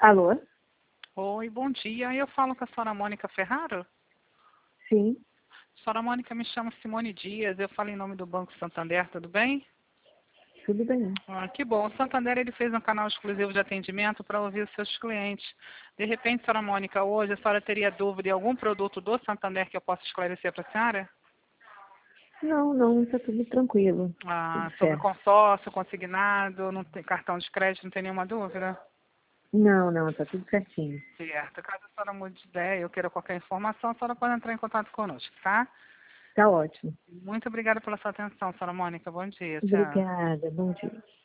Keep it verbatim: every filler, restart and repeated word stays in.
Alô? Oi, bom dia. Eu falo com a senhora Mônica Ferraro? Sim, Senhora Mônica, me chamo Simone Dias. Eu falo em nome do Banco Santander, tudo bem? tudo bem. Ah, que bom. O Santander ele fez um canal exclusivo de atendimento para ouvir os seus clientes. De repente, senhora Mônica, hoje a senhora teria dúvida em algum produto do Santander que eu possa esclarecer para a senhora? Não, não, está tudo tranquilo. Ah, Tudo sobre certo. consórcio, consignado, não tem cartão de crédito, não tem nenhuma dúvida? Não, não, está tudo certinho. Certo. Caso a senhora mude de ideia ou queira qualquer informação, a senhora pode entrar em contato conosco, tá? Tá ótimo. Muito obrigada pela sua atenção, senhora Mônica. Bom dia. Tchau. Obrigada, bom dia.